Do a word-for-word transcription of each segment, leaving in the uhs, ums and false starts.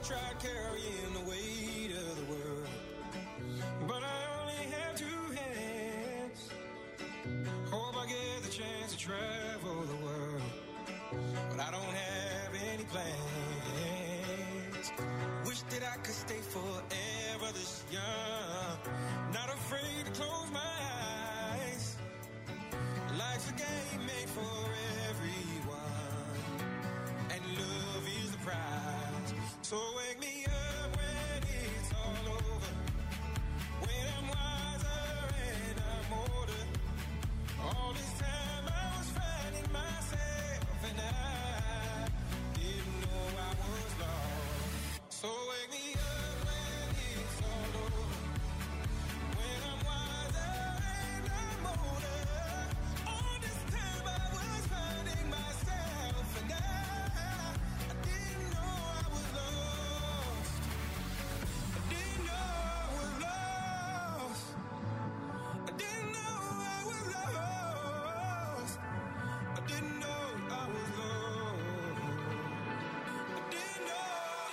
tried carrying the weight of the world, but I only have two hands. Hope I get the chance to travel the world, but I don't have any plans. Wish that I could stay forever this young, not afraid to close my eyes. Life's a game made for everyone, and love is the prize. So wake me up when it's all over, when I'm wiser and I'm older. All this time I was finding myself, and I didn't know I was lost. So wake me up when it's all over, when I'm wiser and I'm older. All this time I was finding myself, and I, I didn't know I was lost. I didn't know I was lost. I didn't know I was lost. I didn't know I was lost. I didn't know.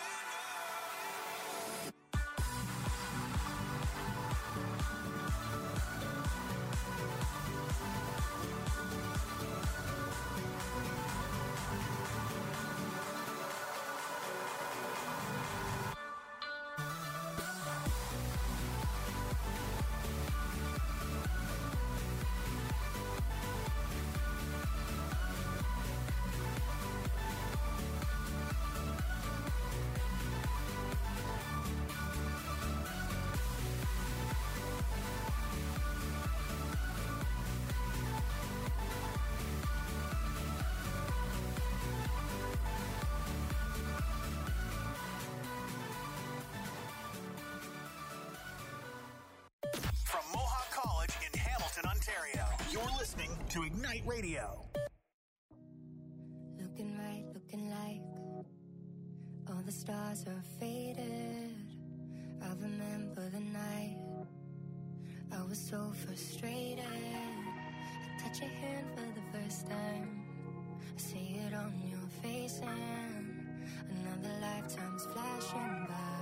From Mohawk College in Hamilton, Ontario, you're listening to Ignite Radio. Looking right, looking like all the stars are faded. I remember the night I was so frustrated. I touch your hand for the first time. I see it on your face, and another lifetime's flashing by.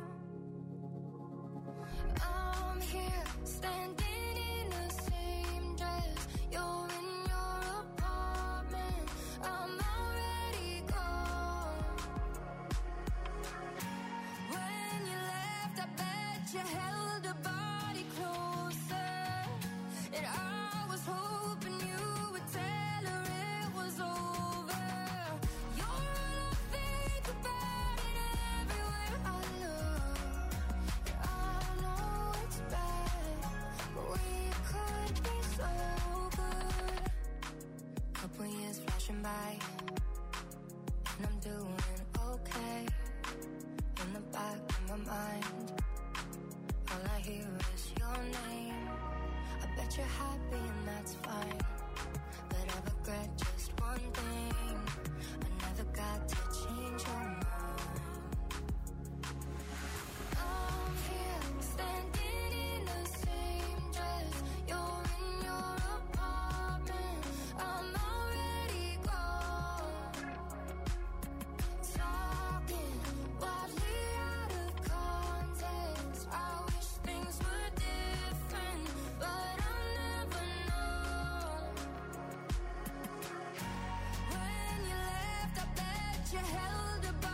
I'm here, standing in the same dress. You're in your apartment. I'm already gone. When you left, I bet you held a body closer, and I was hoping you would tell her it was over. You're all I think about, and everywhere I look, I know it's bad, but we could be so good. Couple years flashing by, and I'm doing okay. In the back of my mind, all I hear is your name. I bet you're happy and that's fine, but I regret just one thing. I never got to change your mind. I'm here, standing in the same dress. You're in your apartment. I'm already gone. Talking wildly out of context. I wish things were different, but I'll never know. When you left, I bet you held a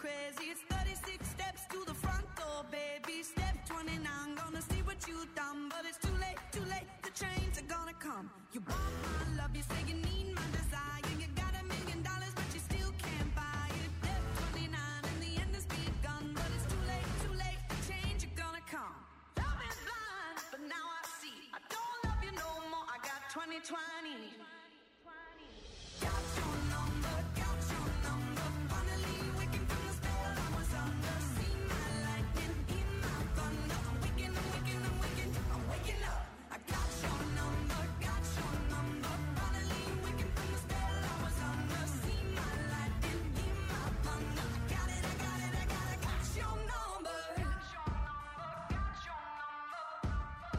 crazy. It's thirty-six steps to the front door, baby. Step twenty-nine, gonna see what you've done. But it's too late, too late, the chains are gonna come. You want my love, you say you need my desire. You got a million dollars, but you still can't buy it. Step twenty-nine, and the end has begun. But it's too late, too late, the change are gonna come. Love is blind, but now I see. I don't love you no more, I got twenty twenty. Got your number, got your number. Finally waking from the spell I was under. See my lightning, hear my thunder. I'm waking, I'm waking, I'm waking, I'm waking up. I got your number, got your number. Finally waking from the spell I was under. See my lightning, hear my thunder. I got it, I got it, I got it, got your number. Got your number, got your number.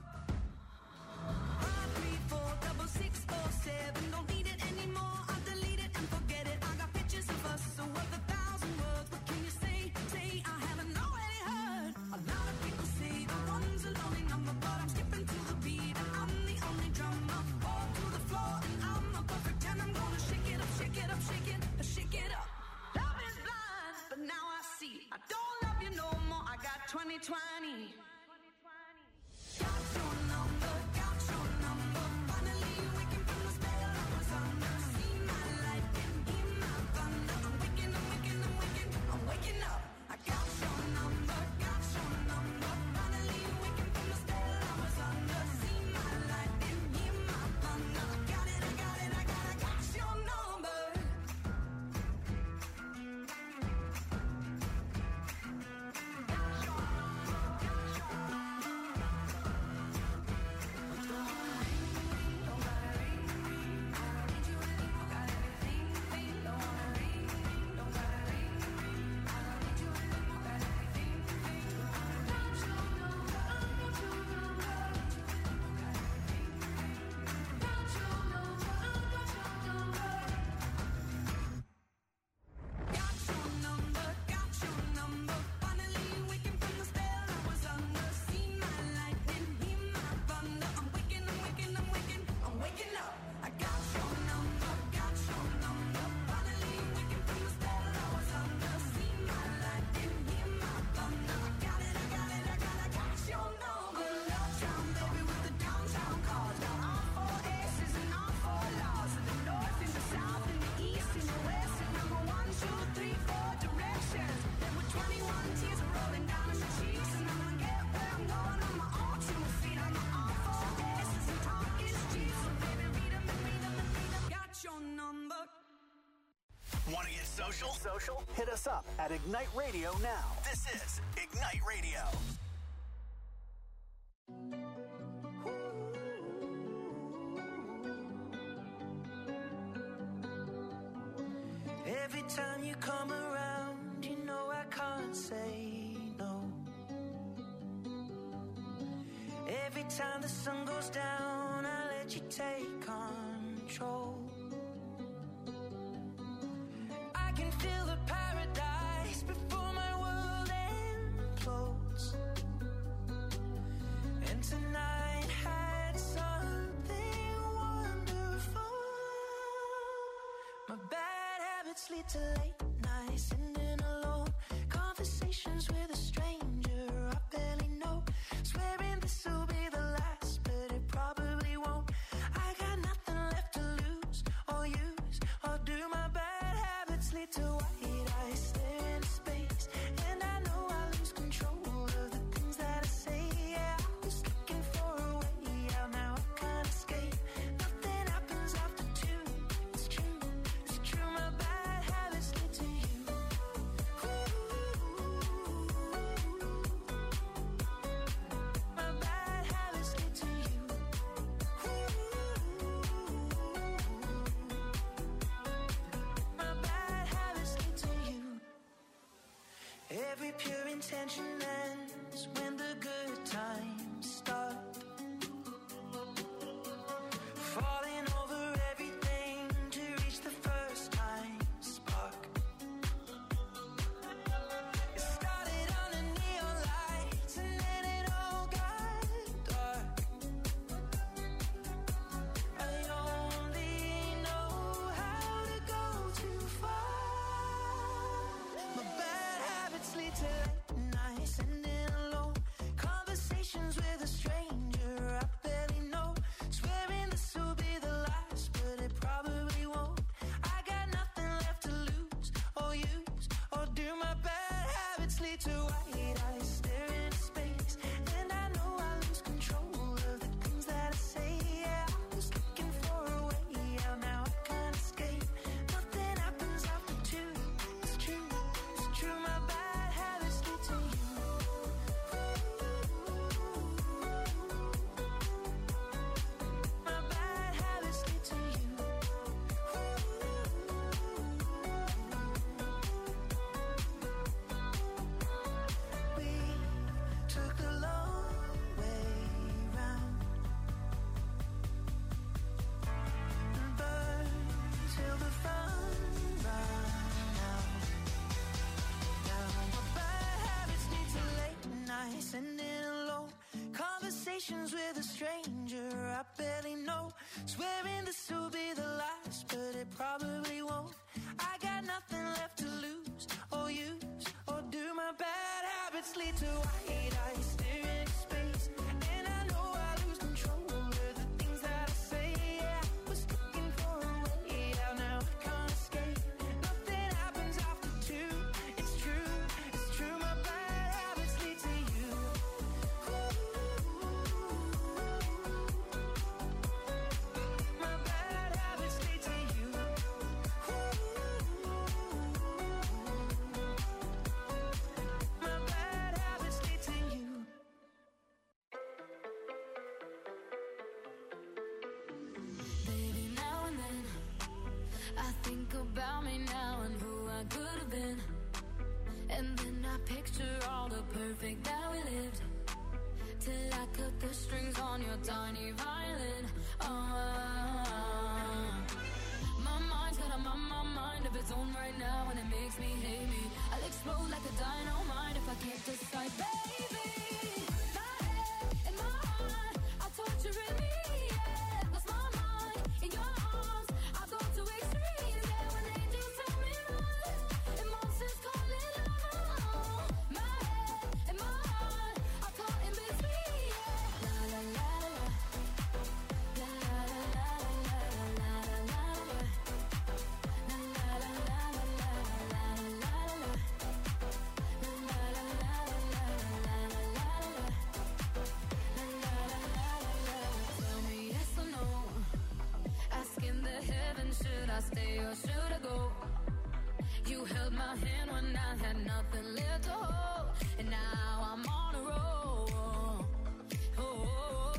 Five, three, four, double six, four, seven. Don't need it anymore, I'll delete it and forget it. I got pictures of us, so worth a thousand words. What can you say, say I haven't already heard? A lot of people say the one's a lonely number, but I'm skipping to the beat and I'm the only drummer. Fall to the floor and I'm a perfect ten. I'm gonna shake it up, shake it up, shake it, shake it up. Love is blind, but now I see. I don't love you no more, I got twenty twenty. Got your number, got your number. Finally waking from the spell I was under. See my lightning, hear my thunder. I'm waking, I'm waking, I'm waking, I'm waking up. I got your number, got your number. Finally waking from the spell I was under. See my lightning, hear my thunder. I got it, I got it, I got it, got your number. Got your number, got your number. Finally waking from the spell I was under. See my lightning, hear my thunder. I'm waking, I'm waking, I'm waking, I'm waking up. I got your number, got your number. Finally waking from the spell I was under. See my lightning, hear my thunder. I got it, I got it, I got it, got your number. Good uptown, baby, with the downtown cars. Got all four S's and all four laws. In the north, in the south, in the east, in the west. And number one, two, three, four directions. There were twenty-one tears rolling down in my cheeks. And I'ma get where I'm going on my own two feet. I'm on all four S's and talk is cheap. So baby, read 'em and read 'em and read 'em. Got your number. Want to get social? Social? Hit us up at Ignite Radio now. This is Ignite Radio. Every time you come around, you know I can't say no. Every time the sun goes down, I let you take control. I can feel the paradise before my world implodes. And tonight had something wonderful. My bad habits lead to late nights, sitting alone. Conversations with a stranger I barely know. Swearing this will be the last, but it probably won't. I got nothing left to lose or use or do. My bad habits lead to white eyes stare into space. And I know I lose control of the things that I say. Yeah, I was looking for a way out, now I can't escape. Nothing happens after two. It's true, it's true. My bad habits lead to you. Ooh. conversations with a stranger I barely know. Swearing this will be the last, but it probably won't. I got nothing left to lose or use, or do my bad habits lead to white eyes staring into space? And I know I lose control of the things that I say. Yeah, I was looking for a way out, now I can't escape. Nothing happens after two. It's true, it's true. My bad habits lead to you. My bad habits lead to you. My bad habits lead to you. Baby, now and then I think about me now and who I could have been. And then I picture all the perfect that we lived, till I cut the strings on your tiny violin. Uh, my mind's got a my, my mind of its own right now, and it makes me hate me. I'll explode like a dynamite if I can't decide, baby. My head and my heart are torturing me. Yeah, lost my mind in your arms. I go to extremes. Yeah, when angels tell me run, and monsters call it love. My head and my heart are caught in between. Yeah, la la la la, la la la la la la la la la. La la la la la la la la la. La la la la la la la la. La la la la la. Tell me yes or no. Asking the heavens, should I stay or should I go? You held my hand when I had nothing left to hold, and now I'm on a roll. Oh,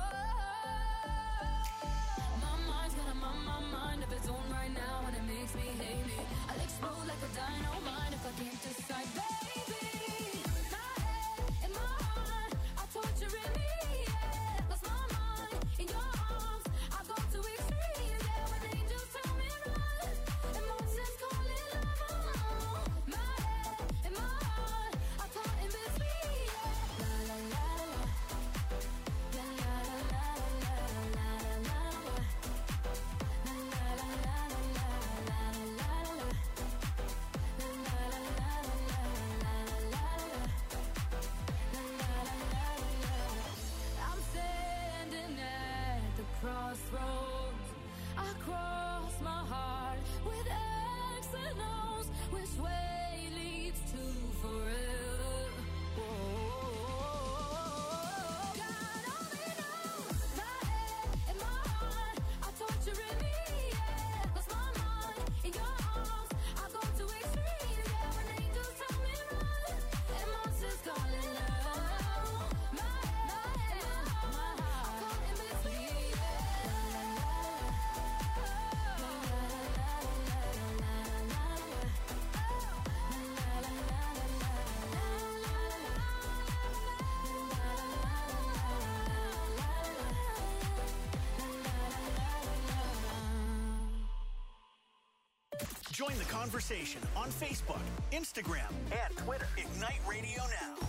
my mind's got a my, my mind of its own right now, and it makes me hate me. I'll explode like a dynamite if I can't decide, baby. My head and my heart are torturing me. Yeah, lost my mind in your arms. I go to extremes. Yeah, when angels tell me run, and monsters call it love. My head and my heart are caught in between. Yeah, la la la la, la la la la la la la la la. La la la la la la la la la. La la la la la la la la la. La la la la la. I'm standing at the crossroads. I cross my heart with X and O's. Which way leads to forever? Whoa. God only knows. My head and my heart are torturing me. Yeah, lost my mind in your arms. I go to extremes. Yeah, when angels tell me run, and monsters call it love. My head and my heart are caught in between. Yeah, la la la, la la la la la la la. La la la la la la Join the conversation on Facebook, Instagram, and Twitter. Ignite Radio Now.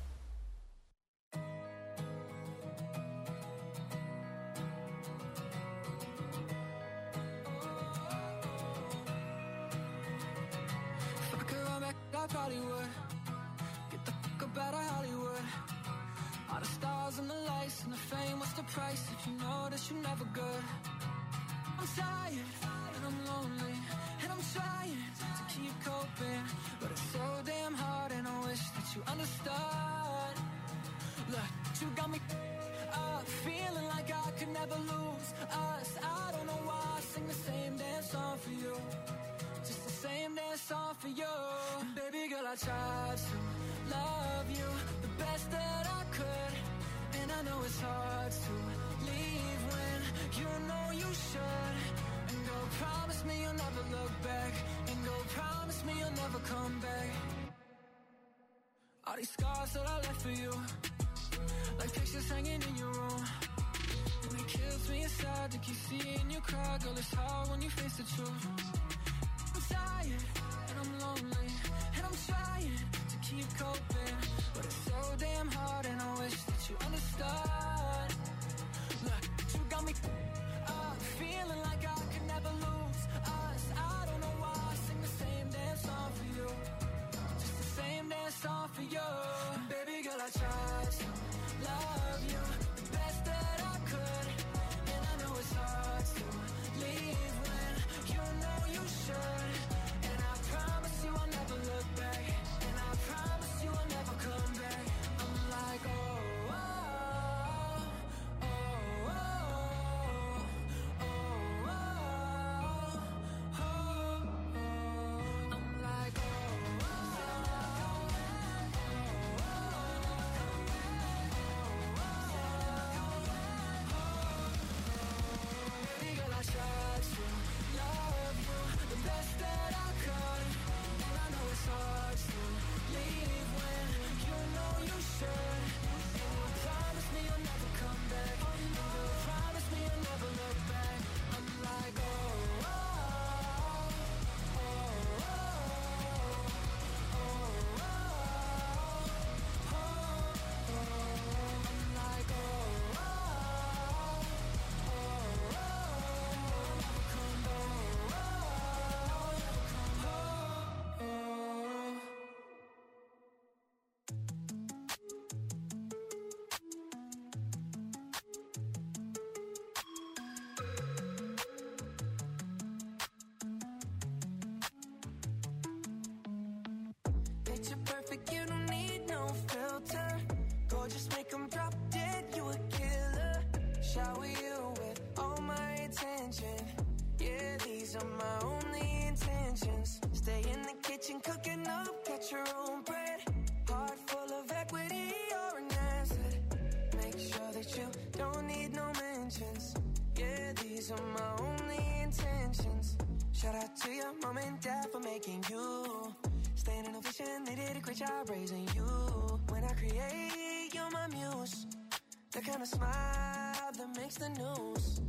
If I could run back, I probably would. Get the fuck up out of Hollywood. All the stars and the lights and the fame, what's the price if you know that you're never good? I'm tired and I'm lonely, and I'm trying to keep coping, but it's so damn hard, and I wish that you understood. Look, you got me up, feeling like I could never lose us. I don't know why I sing the same damn song for you, just the same damn song for you. And baby girl, I tried to love you the best that I could, and I know it's hard to leave when you know you should. And go promise me you'll never look back, and go promise me you'll never come back. All these scars that I left for you, like pictures hanging in your room, and it kills me inside to keep seeing you cry. Girl, it's hard when you face the truth. I'm tired and I'm lonely, and I'm trying to keep coping, but it's so damn hard, and I wish that you understood. Picture perfect, you don't need no filter. Gorgeous, make them drop dead, you a killer. Shower you with all my attention. Yeah, these are my only intentions. Stay in the kitchen, cooking up, catch your own bread. Heart full of equity, you're an asset. Make sure that you don't need no mentions. Yeah, these are my only intentions. Shout out to your mom and dad for making you. Staying in a vision, they did a great job raising you. When I create, you're my muse. The kind of smile that makes the news.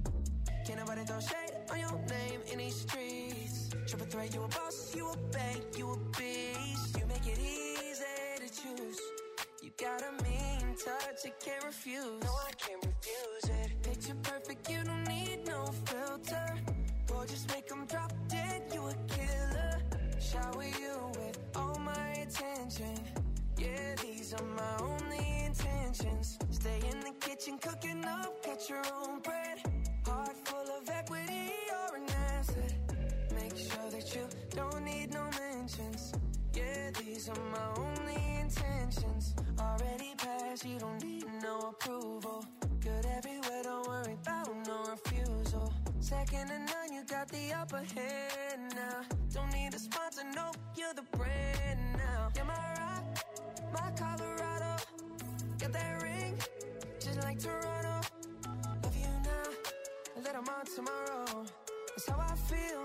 Can't nobody throw shade on your name in these streets. Triple threat, you a boss, you a bank, you a beast. You make it easy to choose. You got a mean touch, I can't refuse. No, I can't refuse it. Picture perfect, you don't need no filter. Gorgeous, make them drop dead, you a killer. Shower you with all my attention. Yeah, these are my only intentions. Stay in the kitchen, cooking up, catch your own bread. Heart full of equity, you're an asset. Make sure that you don't need no mentions. Yeah, these are my only intentions. Already passed, you don't need no approval. Good everywhere, don't worry about no refusal. Second to none, you got the upper hand now. Don't need a sponsor, no, you're the brand now. You're my rock, my Colorado. Got that ring, just like Toronto. Love you now, a little more tomorrow. That's how I feel.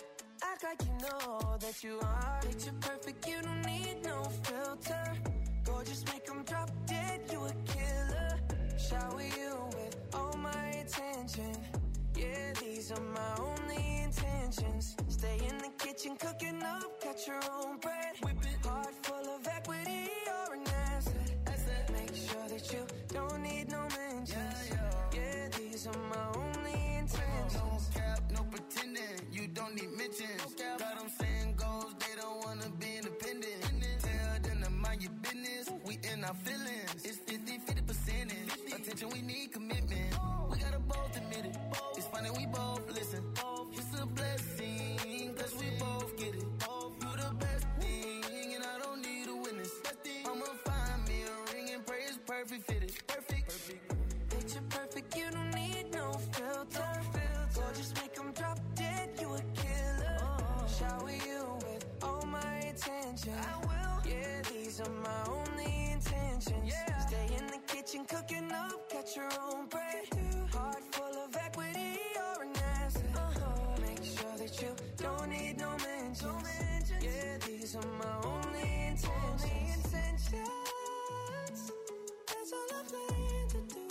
Act like you know that you are. Picture perfect, you don't need no filter. Gorgeous, make them drop dead, you a killer. Shower you with all my attention. Yeah, these are my only intentions. Stay in the kitchen, cooking up, catch your own bread. Whip it. Heart full of equity, you're an asset. asset. Make sure that you don't need no mentions. Yeah, yeah. Yeah, these are my only intentions. No cap, no pretending, you don't need mentions. No got them saying goals, they don't wanna be independent. Tell them to mind your business, we in our feelings. It's fifty, fifty percentage. Attention, we need commitment. We gotta both admit it. It's funny, we both listen. It's a blessing, cause we both get it. You the best thing, and I don't need a witness. I'ma find me a ring and pray it's perfect fitted. Perfect. Perfect. Picture perfect, you don't need no filter. Gorgeous, make them drop dead, you a killer. Shower you with all my attention. I will. Yeah, these are my only intentions. Yeah. Stay in the kitchen, cooking up, catch your own bread. Heart full of equity, you're an asset. Uh-huh. Make sure that you don't need no mentions. No mentions. Yeah, these are my only intentions. Only intentions. That's all I plan to do.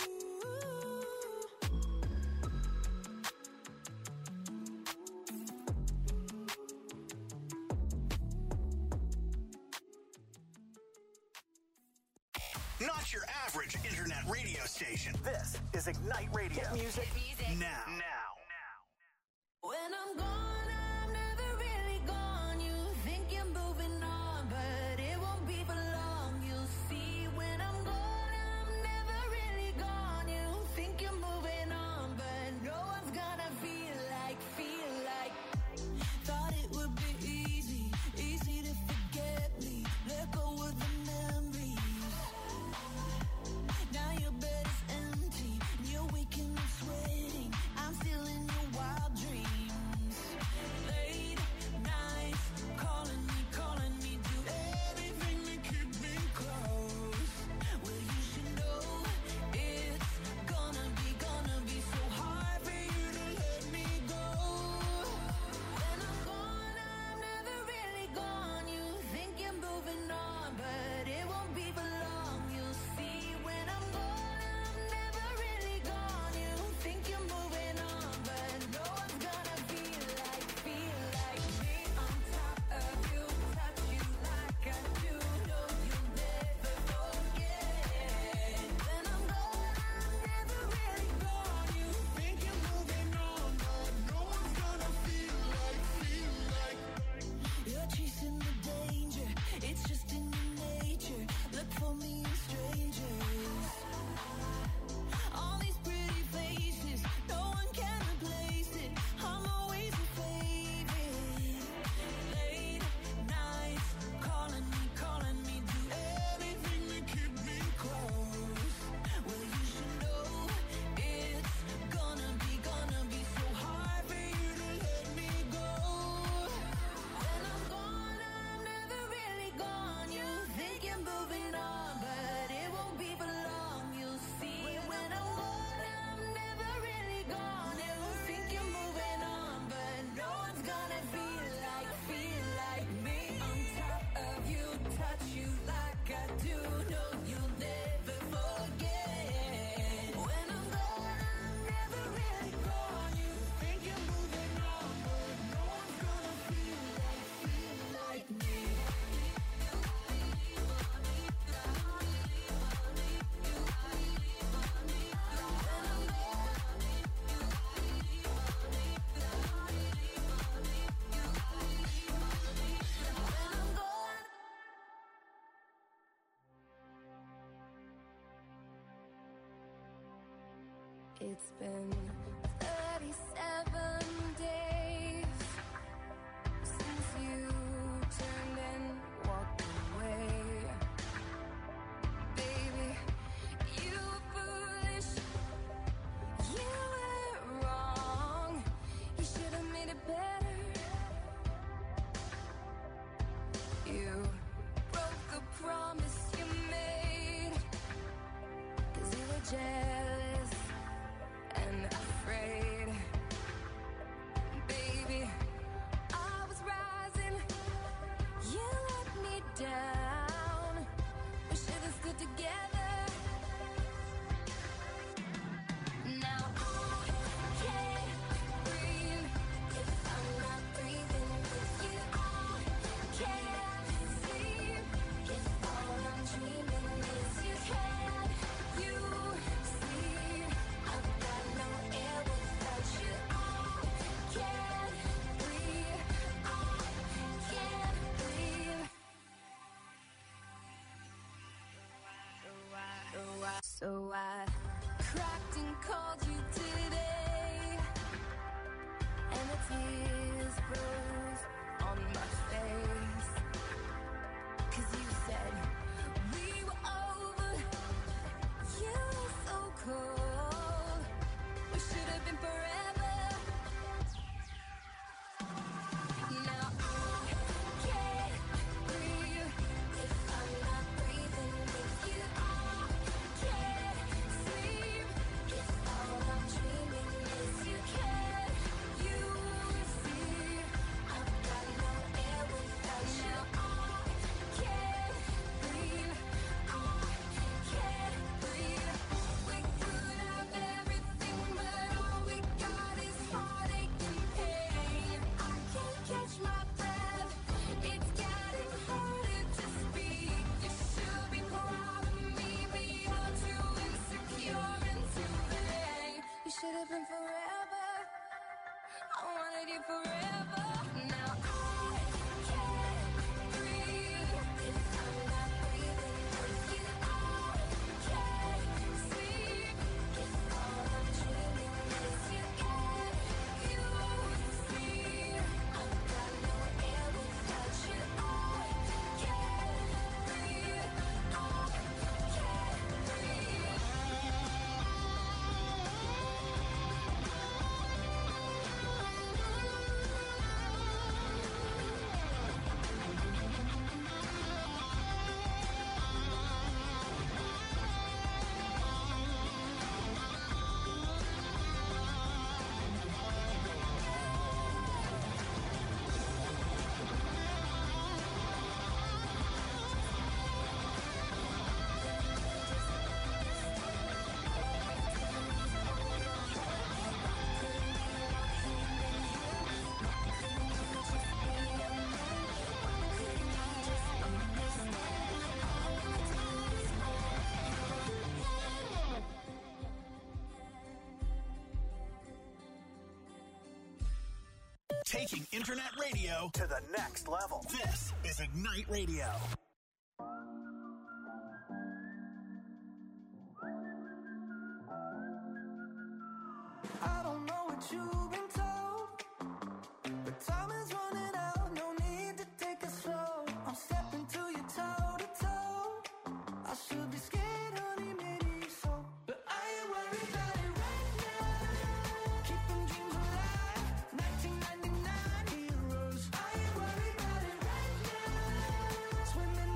Not your average internet radio station. This is Ignite Radio. Hit music, music. now. Now. When I'm gone, I'm never really gone. You think you're moving on, but it won't be for long. You'll see when I'm gone, I'm never really gone. You think you're moving on, but no one's gonna feel like, feel like. Thought it would be easy, easy to forget me. Let go of the memories. Now your bed is empty, and you're waking up sweating. I'm still in your wild dreams. It's been thirty-seven days since you turned and walked away. Baby, you were foolish, you were wrong, you should have made it better. You broke the promise you made, 'cause you were jealous and afraid. Baby, I was rising, you let me down. We should have stood together. Now I can't breathe if I'm not breathing with you. I can't sleep if all I'm dreaming is you. Can you see I've got no air without you? I can't breathe, I can't breathe. So I cracked and called you today, and the tears froze on my face. 'Cause you said we were over, you were so cold, we should have been forever. Now I can't breathe if I'm not breathing with you. I can't sleep if all I'm dreaming is you. Can you see I've got no air without you? I can't breathe, I can't breathe. We could have everything, but all we got is heartache and pain. I can't catch my breath, it's getting harder to speak. You should be proud of me, but you're too insecure and too vain. You should have been forever, I wanted you forever. Now I can't breathe if I'm not breathing with you. I can't sleep if all I'm dreaming is you. Can you see I've got no air without you? I can't breathe, I can't breathe. Taking internet radio to the next level. This is Ignite Radio. I don't know what you've been told, but time is running out, no need to take it slow. I'm stepping to you toe to toe. I should be scared, honey, maybe so, but I ain't worried about it right now. Keeping dreams alive, nineteen ninety-nine heroes. I ain't worried about it right now. Swimming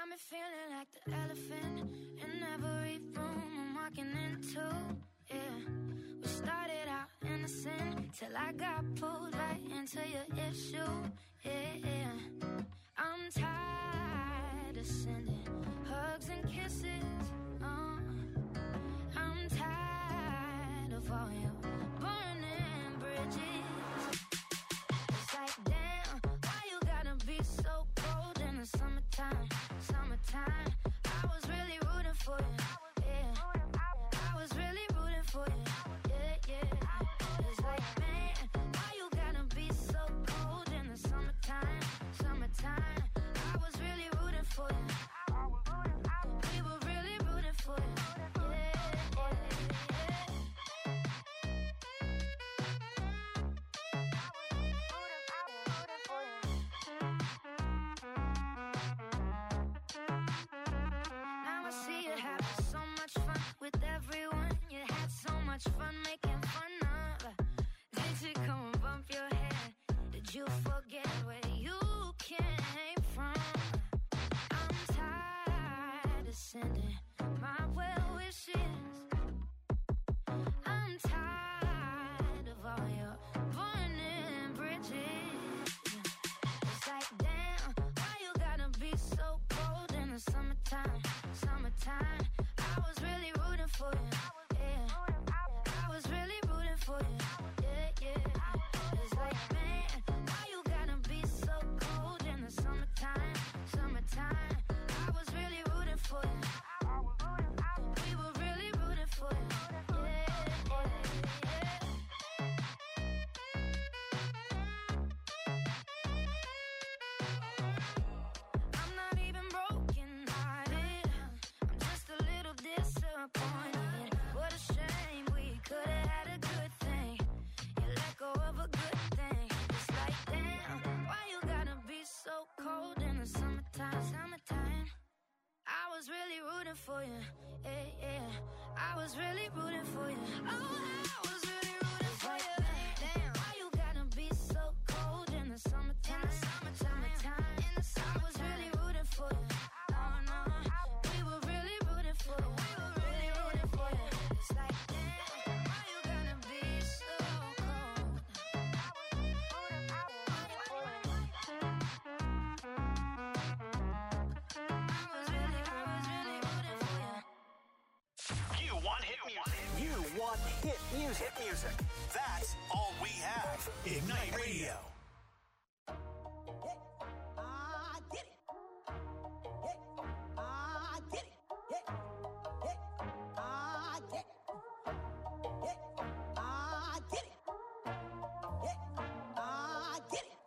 got me feeling like the elephant in every room I'm walking into. Yeah, we started out innocent till I got pulled right into your issue. Yeah, yeah. I'm tired of sending hugs and kisses. Uh, I'm tired of all your burning bridges. It's like, damn, why you gotta be so cold in the summertime? Summertime, I was really rooting for you. Yeah, I was really rooting for you. Yeah, yeah. It's like, man, why you gotta be so cold in the summertime? Summertime, I was really rooting for you. We were really rooting for you. Yeah, Now I see you having so much fun with everyone. You had so much fun making fun of. Did you come and bump your head? Did you forget where you came from? I'm tired of sending my well wishes. I'm tired of all your burning bridges. It's like, damn, why you gotta be so cold in the summertime? Summertime, I was really rooting for you. Yeah, I was really rooting for you. Yeah, yeah. It's like, man, why you gotta be so cold in the summertime? Summertime, I was really rooting for you. We were really rooting for you. Yeah, yeah, yeah. I'm not even broken hearted. I'm just a little disappointed. What a shame, we could have had a good thing. You let go of a good thing. It's like, damn, why you gotta be so cold in the summertime? Summertime, I was really rooting for you. Yeah, yeah. I was really rooting for you. Oh, I was really rooting for you. Damn, why you gotta be so cold in the summertime? Summertime, in the summer, I was really rooting for you. Oh no, we were really rooting for you. We were really rooting for you. It's like, damn, why you gotta be so cold? I was really, I was really rooting for you. You want hit music. You want hit music. Hit music. That's all we have. Ignite Radio. I get it. I get it. I get it. I get it. I get it.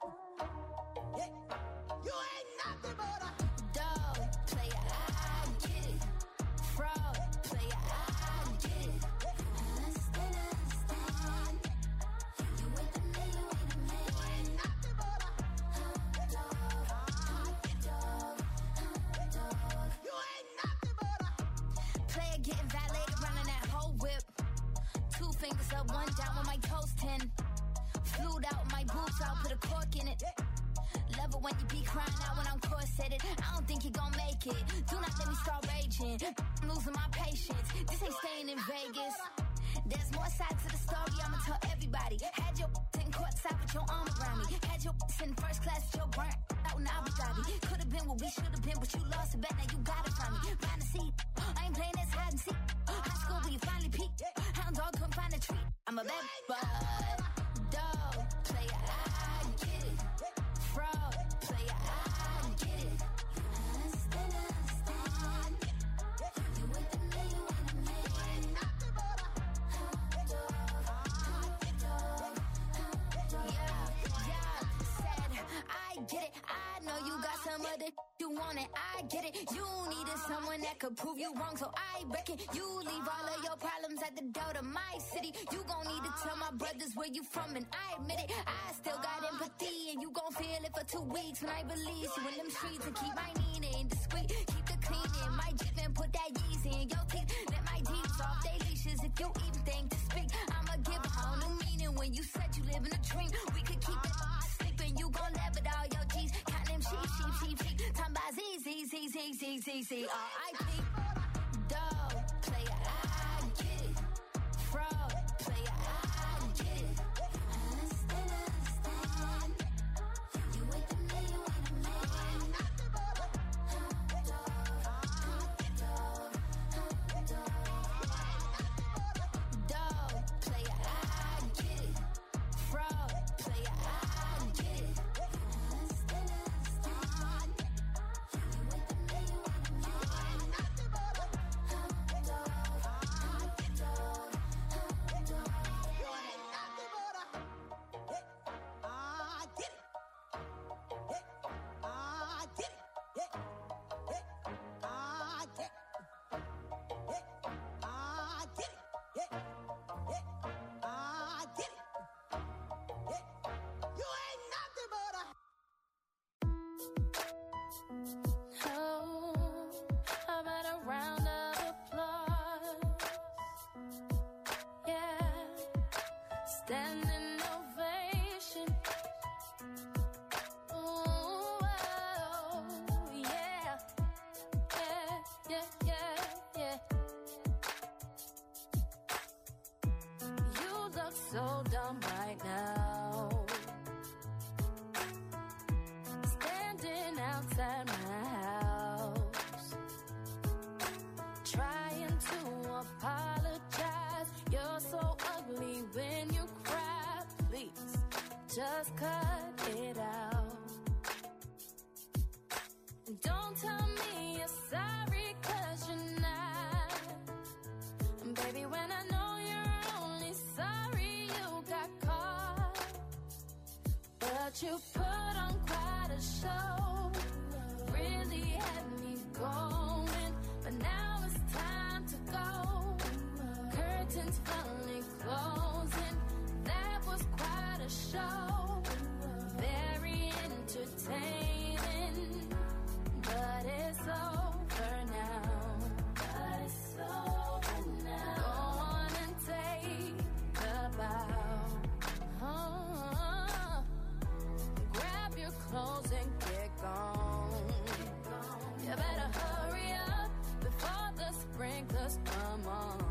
You ain't nothing but a Dog player, I get it. Fraud player, I get it. Understand, understand. You with the me, you with the me. you ain't nothing but a Dog, dog, dog. you ain't nothing but a Player getting violated, running that whole whip. Two fingers up, one down with my toes ten. Flued out my boots, I'll put a cork in it. Love it when you be crying out when I'm corseted. I don't think you gon' make it. Do not let me start raging. I'm losing my patience. This ain't staying in Vegas. There's more sides to the story, I'ma tell everybody. Had your sitting courtside with your arm around me. Had your in first class with your burnt out in Abu Dhabi. Could've been what we should've been, but you lost it back, now you got it from me. Find a seat, I ain't playing this hide and seek. High school where you finally peaked. Hound dog couldn't find a treat. I'm a bad bud. Dog player, I get it. Fraud player, I get it. Understand, understand. You with the me, you with the me. nothing but a Dog, dog, yeah, yeah. Said, I get it. I know you got some other you want it. I get it. You needed someone that could prove you wrong, so I reckon you leave all of your problems at the door to my city. You gon' need to tell my brothers where you from, and I admit it. I still got empathy, and you gon' feel it for two weeks when I release you in them streets and keep my meaning discreet. Keep the cleaning, my jip and put that Yeezy in your teeth. Let my deeds off they leashes if you even think to speak. I'ma give a whole new meaning when you said you live in a dream. We could keep it sleeping, you gon' laugh at all your G's. Count them sheep, sheep, sheep, sheep. Talking about Z, Z, Z, Z, Z, Z, Z, R I P. Dog, player, I get it. Fraud, player, I get it. Understand, understand. You with the man, you want a man. Dog, dog, dog. Dog, player, I get it. Fraud, player, I get it. Understand, understand. You with the man, you want a man. Dog, dog, oh, how about a round of applause? Yeah, standing ovation. Ooh, oh, yeah, yeah, yeah, yeah, yeah. You look so dumb right now, standing outside my house, trying to apologize. You're so ugly when you cry. Please, just cut it out. And don't tell me you're sorry, 'cause you're not. And baby, when I know you're only sorry you got caught. But you put on quite a show, really had me going. But now it's time to go. Curtains finally closing. That was quite a show, very entertaining. But it's over now. But it's over now. Go on and take a bow. Oh, grab your clothes and get gone. You better hurry up before the sprinklers come on.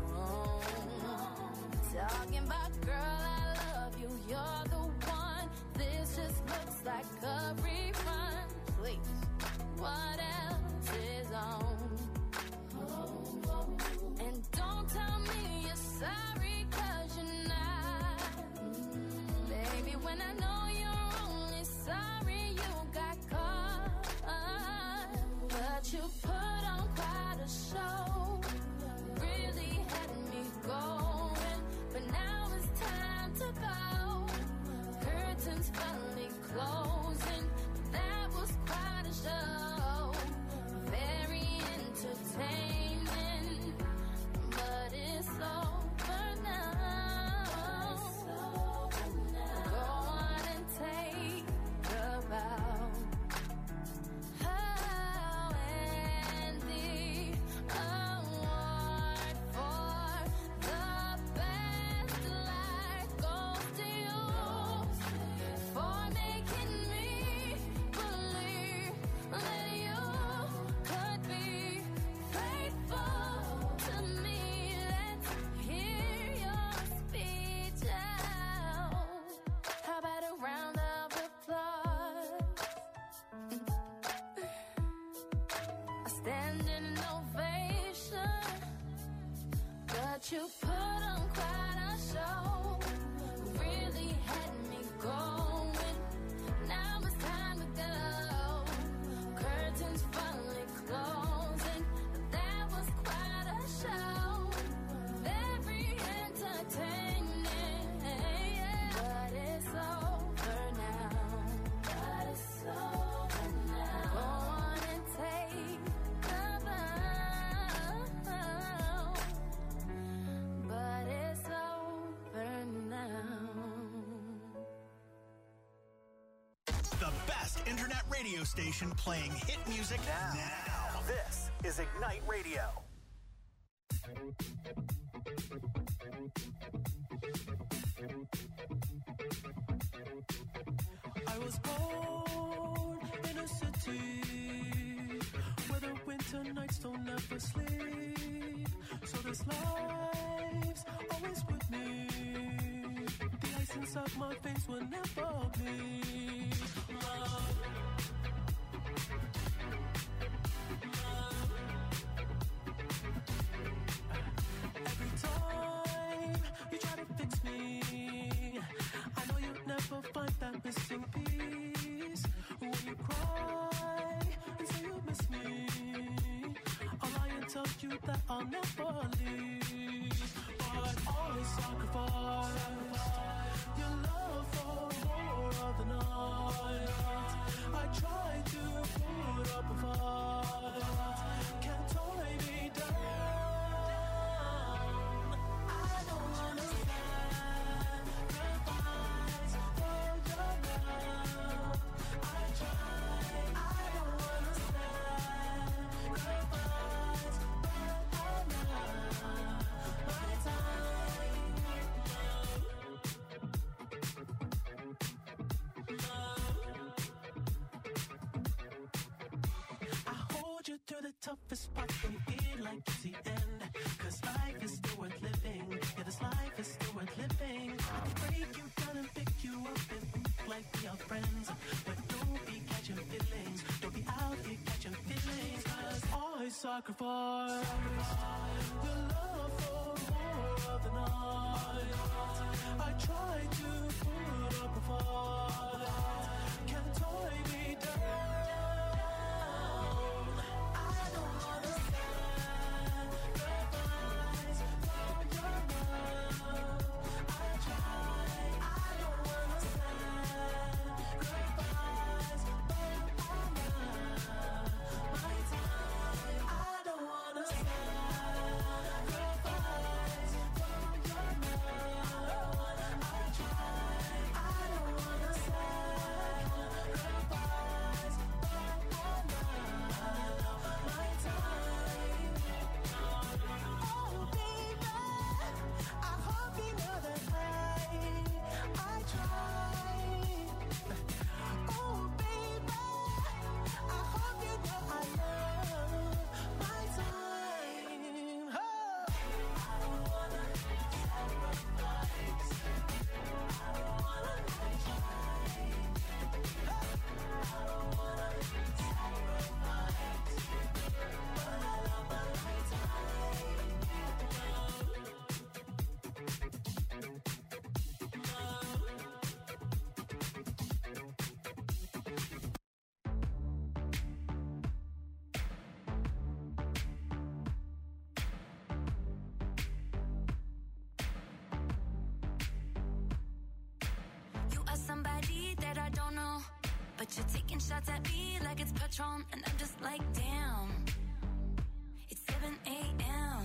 Talking about, girl, I love you, you're the one. This just looks like a rerun. Please, what else is on? And don't tell me you're sorry, 'cause you're not. Baby, when I know you're only sorry you got caught. But you put on quite a show, really had me going. But now it's time to go. Curtains finally closing. That was quite a show, very entertaining. But it's over now. Go on and take a bow. Oh, and the award for the best life goes to you, for making me believe that you could be faithful to me. Let's hear your speech out. How about a round of applause? A standing ovation. But you put on quite a show, really had me going. Now it's time to go. Curtains finally closing. That was quite a show, very entertaining. But it's over now. But it's over now. Go on and take a bow. But it's over now. The best internet radio station playing hit music now. now. This is Ignite Radio. I was born in a city this life's always with me. The ice inside my veins will never bleed. Love. Every time you try to fix me, I know you'll never find that missing piece. When you cry and say you miss me, I'll lie and tell you that I'll never leave. But always sacrifice your love for more of the night. I try to put up a fight, can't tie me down. I don't understand sacrifice for your love. I try, I don't understand sacrifice, but I'm not my time. I hold you through the toughest part when you feel like it's the end. Cause life is still worth living. Yeah, this life is still worth living. I can break you down and pick you up and move like we are friends. But don't be catching feelings. Don't be out here catching feelings. Cause I sacrifice your love for more of the night. I try to put up a fight, can't tie me down. I don't understand sacrifice for your love. I try, I don't understand sacrifice, but I'm not my time. I don't understand sacrifice for your love. I try, I don't understand sacrifice, but I'm not my time. Oh baby, I hope you know that I, I try. Oh baby, I hope you know I love my time. Oh. I don't wanna sacrifice. I don't wanna try. I don't wanna sacrifice, but I love my time. You are somebody that I don't know, but you're taking shots at me like it's Patron, and I'm just like, damn. It's seven a.m.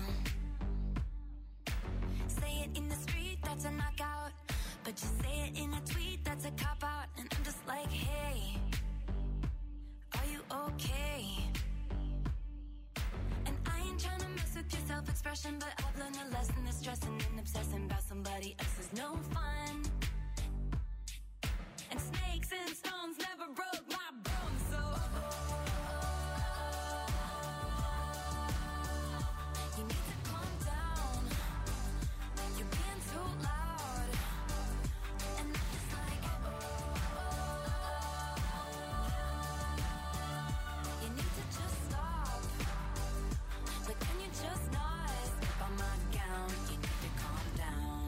Say it in the street, that's a knockout, but you say it in a tweet, that's a cop-out, and I'm just like, hey, are you okay? And I ain't tryna mess with your self-expression, but I've learned a lesson that stressing and obsessing about somebody else is no fun. And snakes and stones never broke my bones, so you need to calm down. You're being too loud, and I'm just like, you need to just stop. Like, can you just not step on my gown? You need to calm down.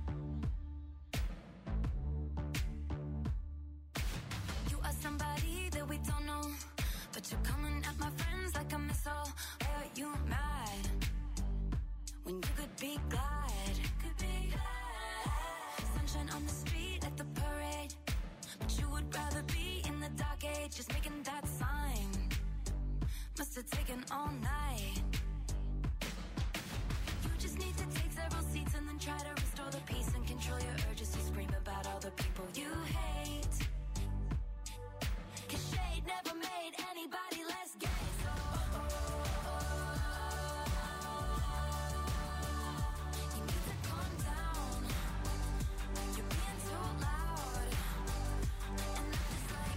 You are somebody that we don't know, but you're coming at my friends like a missile. Why are you mad when you could be glad? Could be glad. Sunshine on the street at the parade, but you would rather be in the dark age, just making that sign. Must have taken all night. You just need to take several seats and then try to restore the peace and control your urges to scream about all the people you hate. Cause shade never made anybody less gay, so you need to calm down. You're being too loud, and I'm just like,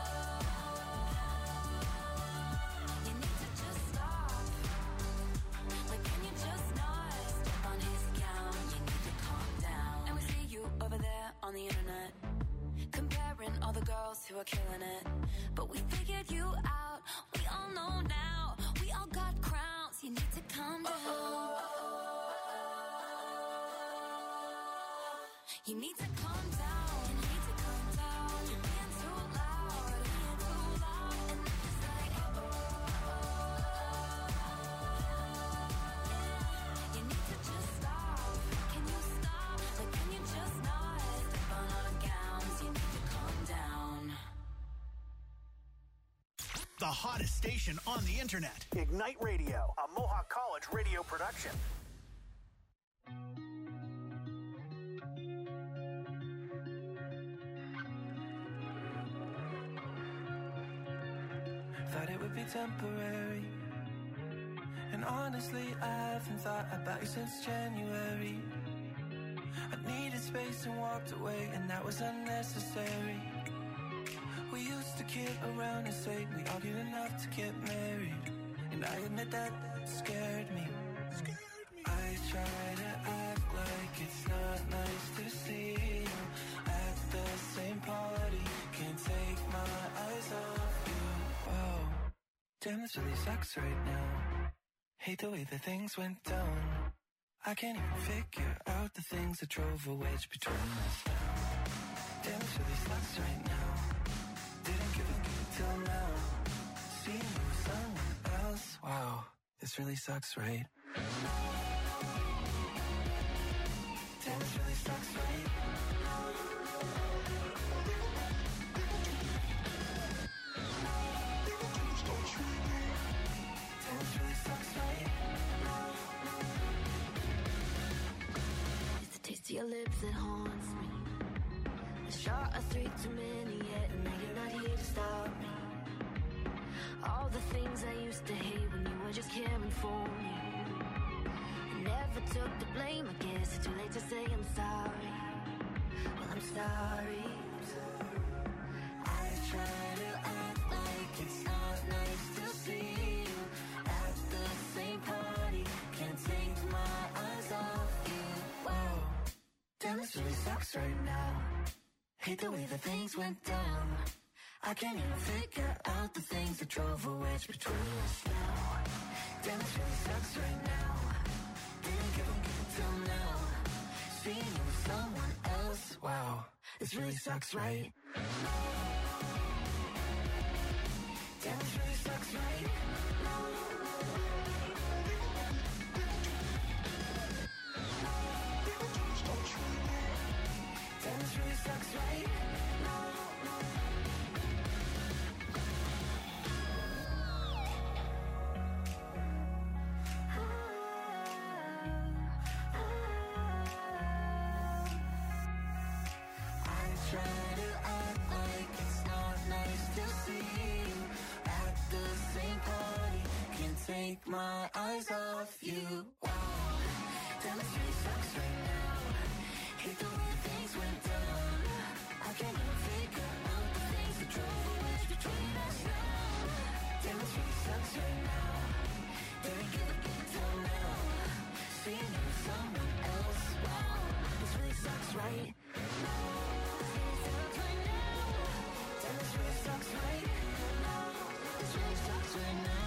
you need to just stop. were killing it. But we figured you out, we all know now. We all got crowns, you need to calm down. You need to calm down, you need to calm down. You're being too loud, being too loud. And it's like, you need to just stop. Can you stop? Like, can you just not step on our gowns? You need to calm down. The hottest station on the internet. Ignite Radio, a Mohawk College radio production. Thought it would be temporary. And honestly, I haven't thought about you since January. I needed space and walked away, and that was unnecessary. We used to kid around and say we argued enough to get married. And I admit that scared me. I try to act like it's not nice to see you at the same party. Can't take my eyes off you. Whoa, damn, this really sucks right now. Hate the way that things went down. I can't even figure out the things that drove a wedge between us now. Damn, this really sucks right now. Didn't give a good till now. Seeing you with someone else. Wow, this really sucks, right? Damn, this really sucks, right? Damn, this really sucks, right? It's the taste of your lips that haunts me. A shot of three too many yet, and now you're not here to stop me. All the things I used to hate when you were just caring for me. I never took the blame, I guess it's too late to say I'm sorry. Well, I'm sorry. I try to act like it's not nice to see you at the same party. Can't take my eyes off you. Whoa, damn, this really sucks right now. Hate the way that things went down. I can't even figure out the things that drove a wedge between us now. Damn, this really sucks right now. Didn't give a good till now. Seeing you with someone else. Wow, this really sucks, right? Damn, this really sucks, right? Damn, this really sucks, right? Take my eyes off you. Wow, damn, this really sucks right now. Hate the way things went down. I can't even figure out the things that drove a wedge between us now. Damn, this really sucks right now. Didn't give a good till now. Seeing you with someone else. Wow, this really sucks, right? Damn, this really sucks, right? This really sucks right now.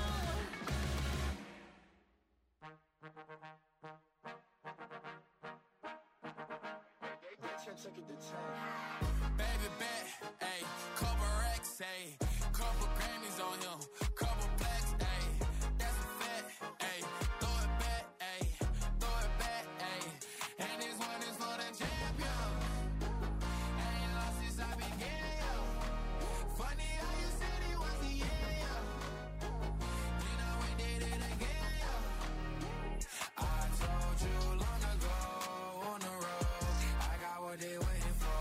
Baby bet, ayy, couple racks, ayy, couple Grammys on him, couple blacks, ayy, that's a fact, ayy, throw it back, ayy, throw it back, ayy, and this one is for the champion, ain't lost since I began, yo, funny how you said it was the end, yo, you know we did it again, yo, I told you long ago on the road, I got what they waiting for.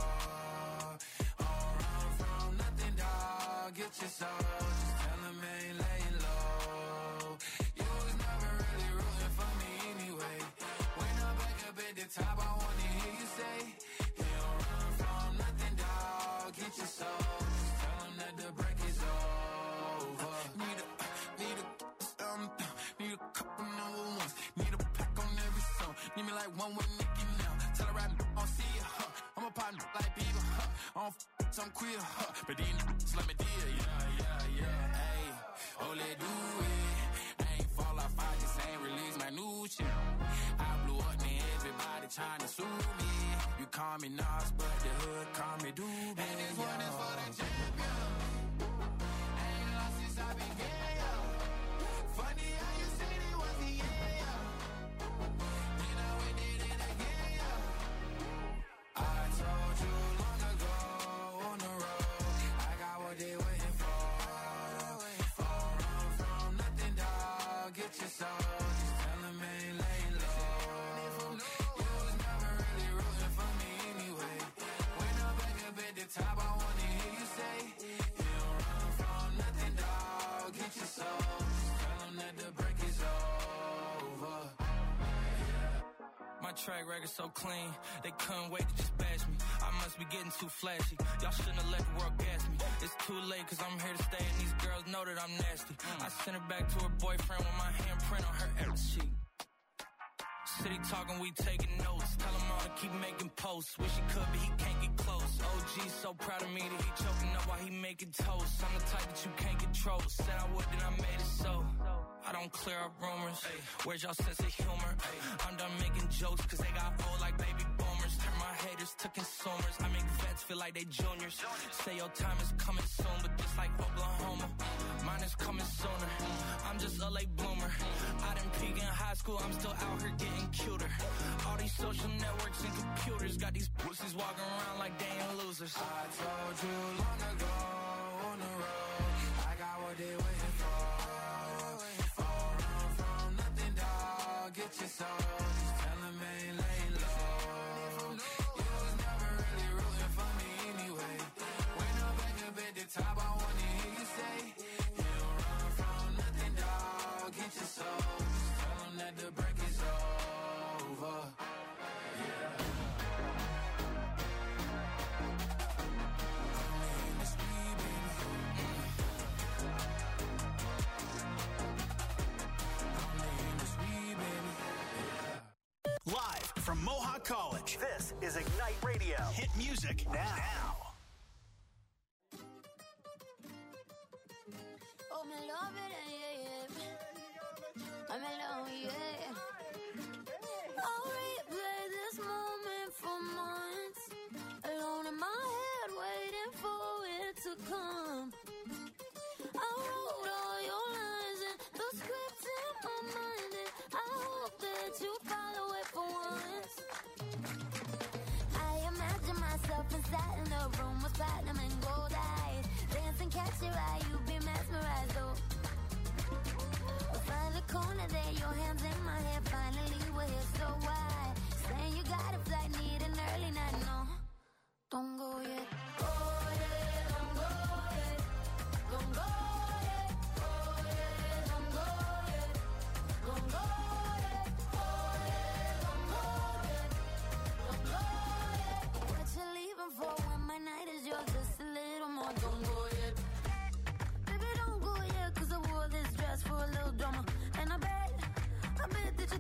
Get your soul, just tell them I ain't laying low. You was never really rooting for me anyway. When I'm back up at the top, I wanna hear you say, you don't run from nothing, dog. Get your soul, just tell them that the break is over. Need a, need a, um, need a couple number ones. Need a pack on every song. Need me like one with Nicki now. Tell her I don't see ya, huh. I'ma pop like people, huh? On f- some queer, huh? But these niggas let me deal, yeah, yeah, yeah. Ayy, oh, let do it. I ain't fall off, I just ain't release my new shit. I blew up, and everybody trying to sue me. You call me Nas, but the hood call me Doobie. And this one is for the champion. I ain't lost since I began, yo. Funny how you said it was the end, yo. You know we did it again, yo. I told you long ago on the road, I got what they waiting for. For run from nothing, dog. Get your soul. Just tell them ain't laying low. You was never really rooting for me anyway. When I'm back up at the top, I wanna hear you say, you don't run from nothing, dog. Get your soul. Just tell them that the break is over. My track record so clean, they couldn't wait to just bash me. I must be getting too flashy. Y'all shouldn't have let the world gas me. It's too late cause I'm here to stay and these girls know that I'm nasty. I sent her back to her boyfriend with my handprint on her every sheet. City talking, we taking notes. Tell him all to keep making posts. Wish he could, but he can't get close. O G's so proud of me that he choking up while he making toast. I'm the type that you can't control. Said I would, then I made it so. I don't clear up rumors. Where's y'all sense of humor? I'm done making jokes cause they got old like baby boomers. Turn my haters to consumers. I make vets feel like they juniors. Say your time is coming soon, but just like Oklahoma, mine is coming sooner. I'm just a late bloomer. I didn't peak in high school, I'm still out here getting cuter. All these social networks and computers got these pussies walking around like they ain't losers. I told you long ago on the road, I got what they waiting for. For run from nothing, dog. Get your soul. Just tell them ain't laying low. You was never really rooting for me anyway. When I'm back up at the top, I wanna hear you say, you don't run from nothing, dog. Get your soul. Just tell them that the break is over. Yeah. Live from Mohawk College, this is Ignite Radio. Hit music now. Oh, me love it, yeah, yeah. I'm alone, yeah. I'll replay this moment for months. Alone in my head, waiting for it to come. I wrote all your lines and the script in my mind, and I hope that you follow it for once. I imagine myself inside in the room with platinum and gold eyes. Dancing, catch your eye, you be mesmerized, oh. Find the corner there, your hands in my hair. Finally, we're here, so why? Saying you got a flight, need an early night, no. Don't go yet. Go yet, don't go yet. Don't go yet. Go yet, don't go yet. Don't go yet. Go yet, don't go yet. Don't go yet. What you leaving for when my night is yours? Just a little more. Don't go yet. Baby, don't go yet, cause I wore this dress for a little drama. And I bet, I bet that you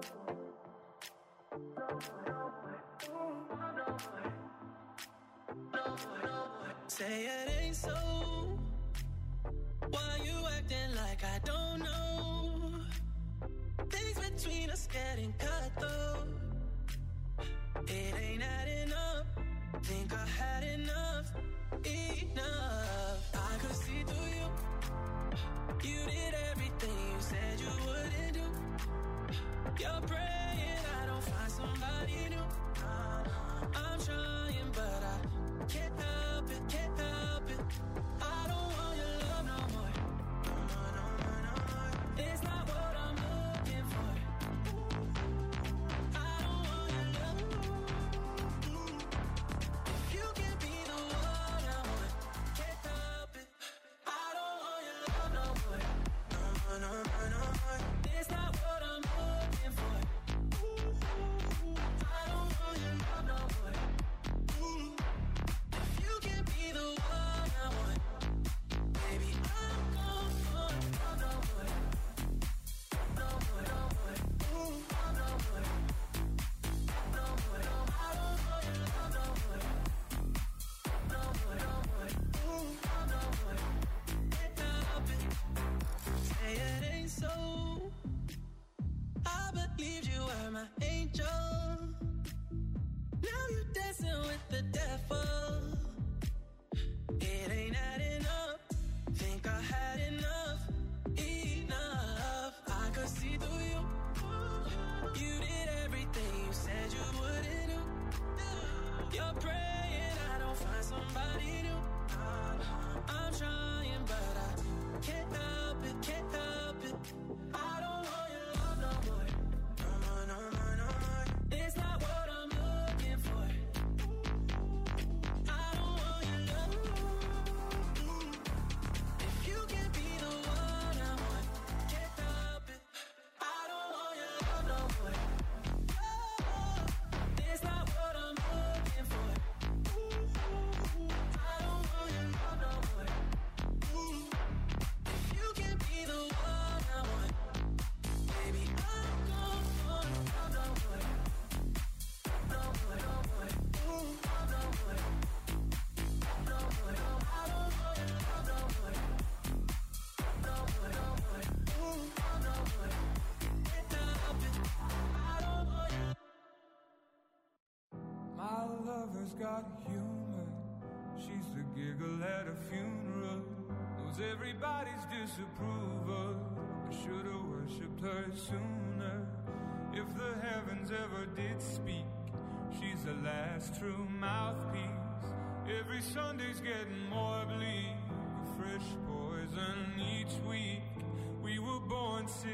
Say it ain't so. Why you acting like I don't know? Things between us getting cut though. It ain't adding up. Think I had enough, enough. I could see through you. You did everything you said you wouldn't do. You're praying I don't find somebody new. I'm trying but I can't help it, can't help it. I don't want your love no more. No, no, no, no, no more. It's not what I'm looking for. I don't want your love. If you can be the one I want, can't help it. I don't want your love no more. No, no, no, no, no more. It's not what I'm looking for. I don't want your love no more. If you can be the one I want, baby, I'm gone for love no more. No more, no more. Love no more. No more, no more. I don't want your love no more. No more, no more. Love no more. Can't help it. Say it ain't so. I believed you were my angel. Now you dancing with the devil. It ain't adding up. Think I had enough, enough. I could see through you. You did everything you said you wouldn't do. You're praying I don't find somebody new. I'm trying but I can't help it, can't help it. I don't want your love no more. No more, no more, no more. It's not what I'm looking for. I don't want your love. If you can be the one I want, can't help it. I don't want your love no more. It's not what I'm looking for. I don't want your love no more. If you can be the one I want, baby, I'm gone for love no more. No more, no more. Love no more. No more, no more. I don't want your love no more. No more, no more. Love no more. Can't help it. I don't want your. My lover's got humor. She's the giggle at a funeral. Knows everybody's disapproval. I should've worshipped her sooner. If the heavens ever did speak, she's the last true mouthpiece. Every Sunday's getting more bleak. A fresh poison each week. We were born sick.